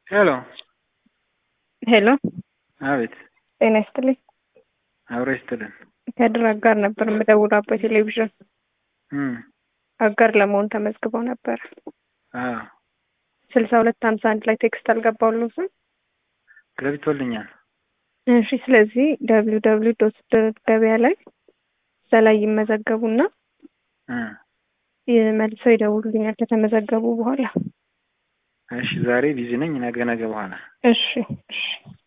ሄሎ ሄሎ፣ አቤት። ጤና ይስጥልኝ። አብሮ ይስጥልን። ከድር አጋር ነበር የምደውለው በቴሌቪዥን አጋር ለመሆን ተመዝግበው ነበር። አዎ 6251 ላይ ቴክስት አልገባሉትም። ገብቶልኛል። እሺ፣ ስለዚህ www.ገበያ ላይ ላይ ይመዘገቡና መልሰው ይደውሉልኛል ከተመዘገቡ በኋላ። እሺ ዛሬ ቢዚ ነኝ፣ ነገ በኋላ። እሺ እሺ።